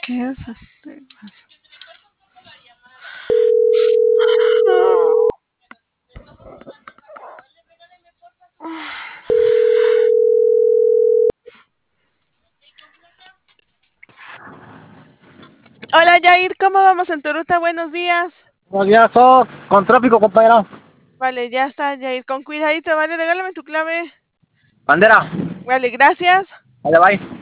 ¿Qué es este? Hola Jair, ¿cómo vamos en tu ruta? Buenos días. Buenos días, todo con tráfico, compañero. Vale, ya está Jair, con cuidadito, vale, regálame tu clave. Bandera, Vale, gracias. allá va.